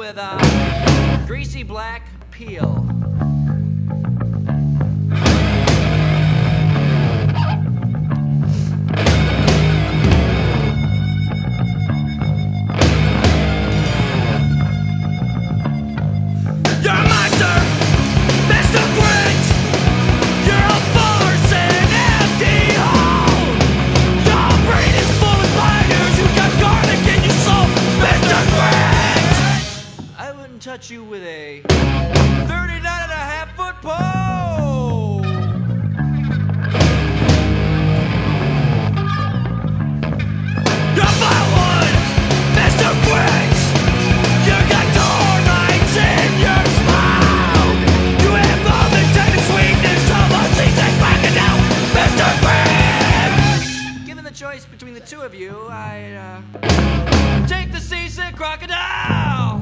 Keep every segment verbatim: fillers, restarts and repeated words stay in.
with a greasy black peel. Touch you with a thirty-nine and a half foot pole. You're firewood, Mister Briggs. You got termites in your smile. You have all the tender sweetness of a seasoned crocodile, Mister Briggs. Given the choice between the two of you, I uh, take the seasick crocodile.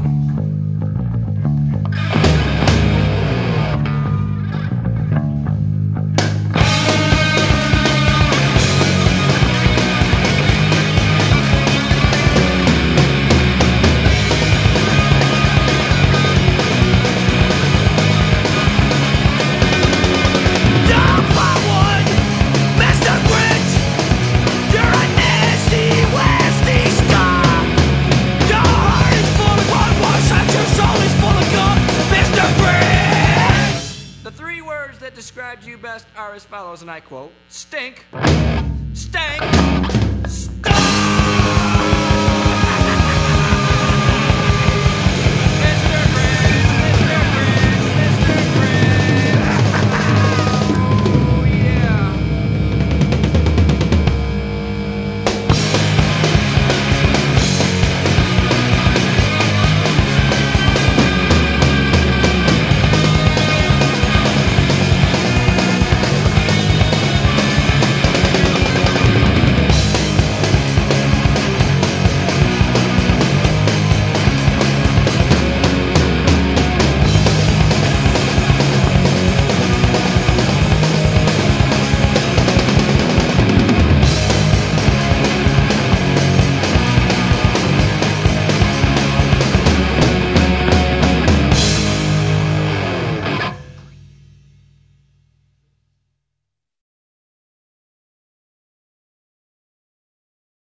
That describes you best are as follows, and I quote: stink, stank,